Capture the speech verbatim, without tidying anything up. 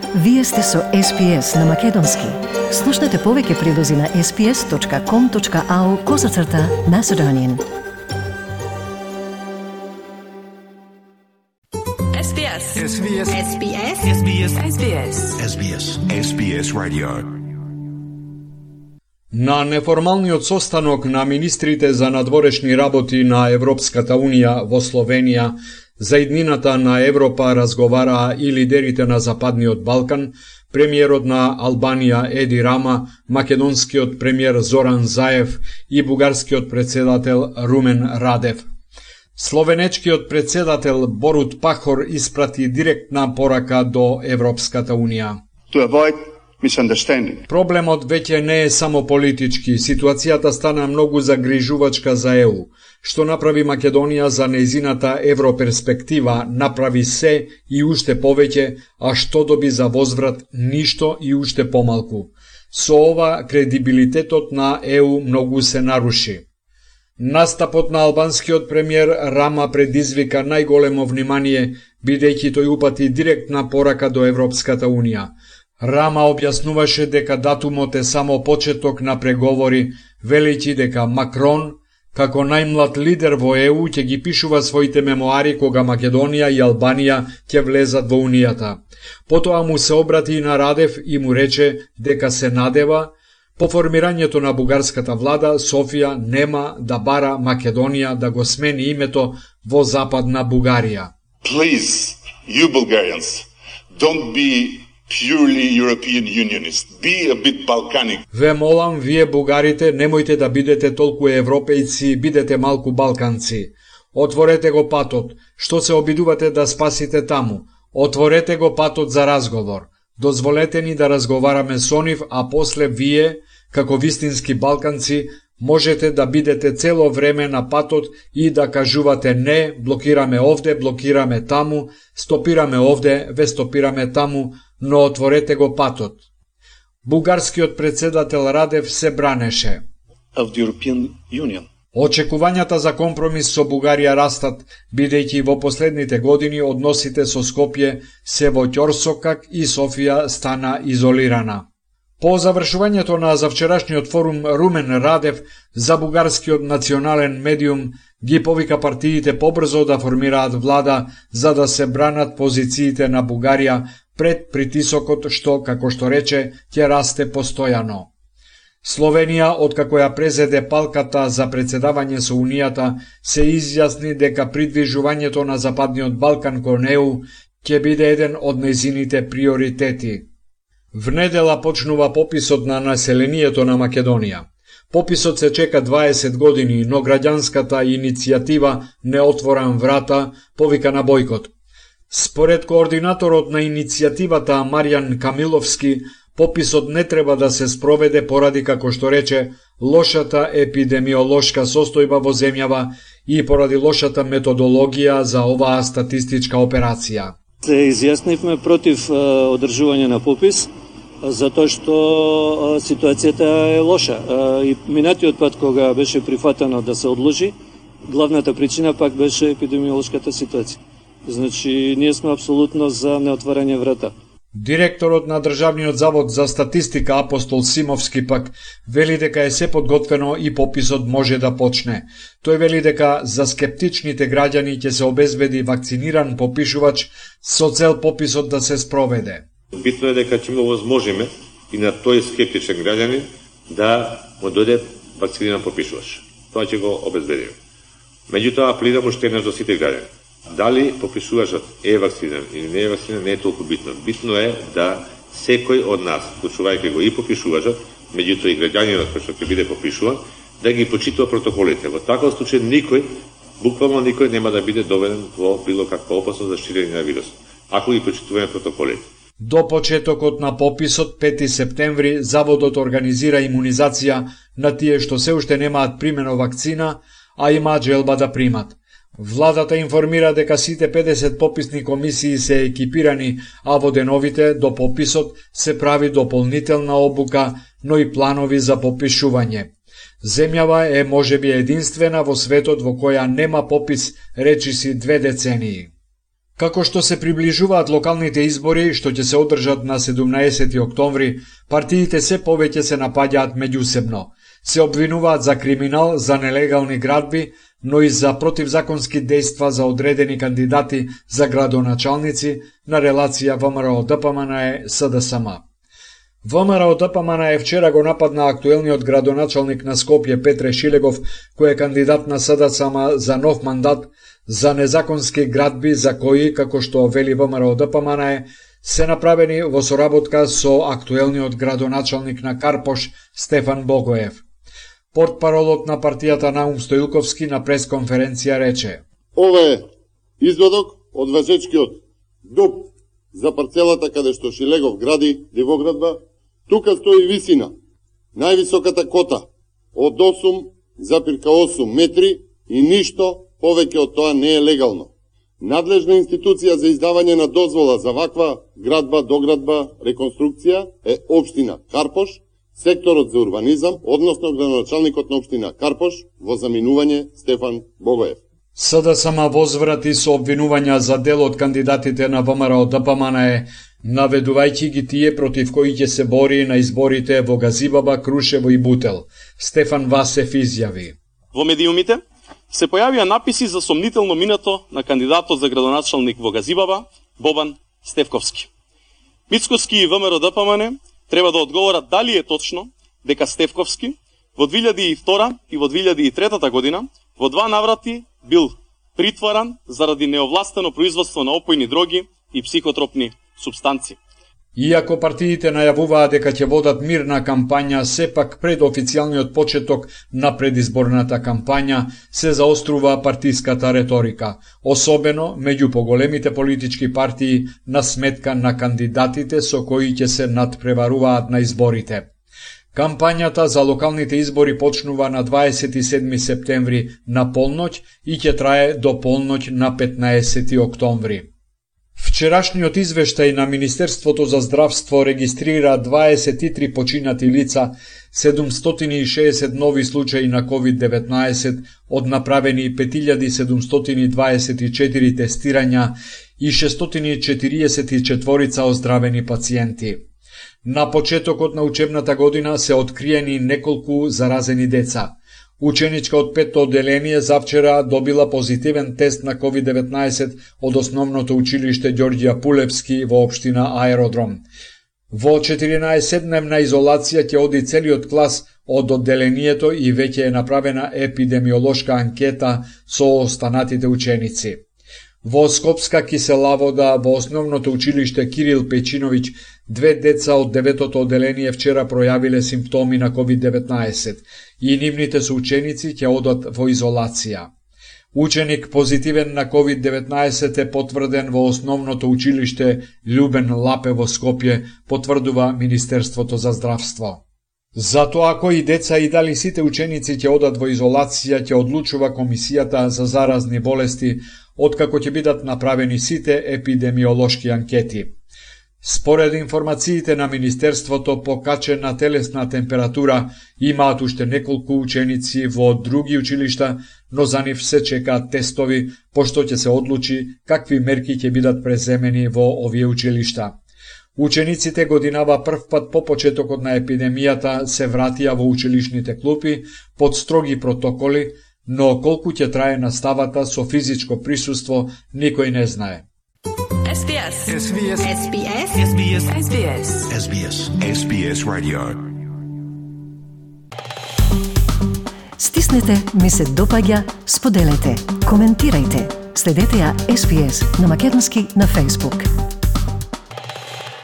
Вие сте со Ес Би Ес на Македонски. Слушнете повеќе прилози на ес би ес точка ком точка ау козацрта Macedonian. Ес Би Ес. Ес Би Ес. Ес Би Ес. Ес Би Ес. Ес Би Ес. Ес Би Ес. Ес Би Ес Radio. На неформалниот состанок на министрите за надворешни работи на Европската Унија во Словенија за иднината на Европа разговараа и лидерите на Западниот Балкан, премиерот на Албанија Еди Рама, македонскиот премиер Зоран Заев и бугарскиот председател Румен Радев. Словенечкиот председател Борут Пахор испрати директна порака до Европската Унија. To avoid misunderstanding. Проблемот веќе не е само политички, ситуацијата стана многу загрижувачка за Е У. Што направи Македонија за нејзината европерспектива, направи се и уште повеќе, а што доби за возврат ништо и уште помалку. Со ова кредибилитетот на Е У многу се наруши. Настапот на албанскиот премиер Рама предизвика најголемо внимание, бидејќи тој упати директна порака до Европската Унија. Рама објаснуваше дека датумот е само почеток на преговори, велејќи дека Макрон, како најмлад лидер во Е У, ќе ги пишува своите мемоари кога Македонија и Албанија ќе влезат во Унијата. Потоа му се обрати и на Радев и му рече дека се надева по формирањето на бугарската влада Софија нема да бара Македонија да го смени името во Западна Бугарија. Please, you Bulgarians, don't be purely European Unionist. Be a bit Balkanic. Ве молам, вие бугарите, немојте да бидете толку европејци, бидете малку балканци. Отворете го патот, што се обидувате да спасите таму. Отворете го патот за разговор. Дозволете ни да разговараме со нив, а после вие, како вистински балканци, можете да бидете цело време на патот и да кажувате не, блокираме овде, блокираме таму, стопираме овде, ве стопираме таму, но отворете го патот. Бугарскиот председател Радев се бранеше. Of the European Union. Очекувањата за компромис со Бугарија растат, бидејќи во последните години односите со Скопје се во ќорсокак и Софија стана изолирана. По завршувањето на завчерашниот форум, Румен Радев за бугарскиот национален медиум ги повика партиите побрзо да формираат влада за да се бранат позициите на Бугарија пред притисокот што, како што рече, ќе расте постојано. Словенија, откако ја презеде палката за председавање со Унијата, се изјасни дека придвижувањето на Западниот Балкан кон Е У ќе биде еден од нејзините приоритети. В недела почнува пописот на населението на Македонија. Пописот се чека дваесет години, но граѓанската иницијатива Не отворам врата повика на бојкот. Според координаторот на иницијативата Маријан Камиловски, пописот не треба да се спроведе поради, како што рече, лошата епидемиолошка состојба во земјава и поради лошата методологија за оваа статистичка операција. Се изјаснивме против е, одржување на попис, затоа што е, ситуацијата е лоша. Е, и минатиот пат кога беше прифатено да се одложи, главната причина пак беше епидемиолошката ситуација. Значи, ние сме апсолутно за неотварање врата. Директорот на Државниот завод за статистика Апостол Симовски пак вели дека е се подготвено и пописот може да почне. Тој вели дека за скептичните граѓани ќе се обезбеди вакциниран попишувач со цел пописот да се спроведе. Битно е дека ќе му возможиме и на тој скептичен граѓанин да му дојде вакциниран попишувач. Тоа ќе го обезбедиме. Меѓутоа апелирам уште еднаш до сите граѓани. Дали попишувачот е вакциниран или не е вакциниран не е толку битно. Битно е да секој од нас, вклучувајќи го и попишувачот, меѓутоа и граѓанинот кој што ќе биде попишуван, да ги почитува протоколите. Во таков случај никој, буквално никој нема да биде доведен во било каква опасност за ширење на вирус, ако ги почитуваме протоколите. До почетокот на пописот пети септември заводот организира имунизација на тие што се уште немаат примено вакцина, а имаат желба да примат. Владата информира дека сите педесет пописни комисии се екипирани, а во деновите до пописот се прави дополнителна обука, но и планови за попишување. Земјава е можеби единствена во светот во која нема попис речиси две децении. Како што се приближуваат локалните избори што ќе се одржат на седумнаесети октомври, партиите се повеќе се напаѓаат меѓусебно. Се обвинуваат за криминал, за нелегални градби, но и за противзаконски дејства за одредени кандидати за градоначалници на релација ВМРО-ДПМНЕ-СДСМ. ВМРО-ДПМНЕ вчера го нападна актуелниот градоначалник на Скопје Петре Шилегов, кој е кандидат на СДСМ за нов мандат, за незаконски градби за кои, како што вели ВМРО-ДПМНЕ, се направени во соработка со актуелниот градоначалник на Карпош Стефан Богоев. Портпаролот на партијата Наум Стоилковски на пресконференција рече: Ова е изводок од важечкиот дуб за парцелата каде што Шилегов гради дивоградба. Тука стои висина, највисоката кота од осум запирка осум метри и ништо повеќе од тоа не е легално. Надлежна институција за издавање на дозвола за ваква градба, доградба, реконструкција е општина Карпош, секторот за урбанизам, односно градоначалникот на општина Карпош, во заминување Стефан Богоев. СДСМ возврати со обвинувања за дел од кандидатите на ВМРО-ДПМНЕ, наведувајќи ги тие против кои ќе се бори на изборите во Газибаба, Крушево и Бутел. Стефан Васев изјави: Во медиумите се појавија написи за сомнително минато на кандидатот за градоначалник во Газибаба, Бобан Стефковски. Мицкоски и ВМРО-ДПМНЕ треба да одговорат дали е точно дека Стефковски во две илјади и втора и во две илјади и трета година во два наврати бил притваран заради неовластено производство на опојни дроги и психотропни супстанци. Иако партиите најавуваат дека ќе водат мирна кампања, сепак пред официјалниот почеток на предизборната кампања се заострува партиската реторика, особено меѓу поголемите политички партии на сметка на кандидатите со кои ќе се надпреваруваат на изборите. Кампањата за локалните избори почнува на дваесет и седми септември на полноќ и ќе трае до полноќ на петнаесети октомври. Вчерашниот извештај на Министерството за здравство регистрира дваесет и три починати лица, седумстотини и шеесет нови случаи на ковид деветнаесет, од направени пет илјади седумстотини дваесет и четири тестирања и шестстотини и четириесет и четири оздравени пациенти. На почетокот на учебната година се откриени неколку заразени деца. Ученичка од петто одделение завчера добила позитивен тест на ковид деветнаесет од основното училиште Ѓорѓија Пулевски во општина Аеродром. Во четиринаесетдневна изолација ќе оди целиот клас од одделението и веќе е направена епидемиолошка анкета со останатите ученици. Во Скопска Киселавода, во основното училиште Кирил Печиновиќ, две деца од деветото одделение вчера пројавиле симптоми на ковид деветнаесет и нивните соученици ќе одат во изолација. Ученик позитивен на ковид деветнаесет е потврден во основното училиште Љубен Лапе во Скопје, потврдува Министерството за здравство. За тоа кои деца и дали сите ученици ќе одат во изолација ќе одлучува Комисијата за заразни болести, откако ќе бидат направени сите епидемиолошки анкети. Според информациите на Министерството, покачена телесна температура имаат уште неколку ученици во други училишта, но за нив се чекаат тестови, пошто ќе се одлучи какви мерки ќе бидат преземени во овие училишта. Учениците годинава прв пат по почетокот на епидемијата се вратија во училишните клупи под строги протоколи, но колку ќе трае наставата со физичко присуство, никој не знае. S B S. S B S. S B S. S B S. S B S. S B S. S B S Radio. Стиснете, ми се допаѓа, споделете, коментирајте. Следете ја S B S на македонски на Facebook.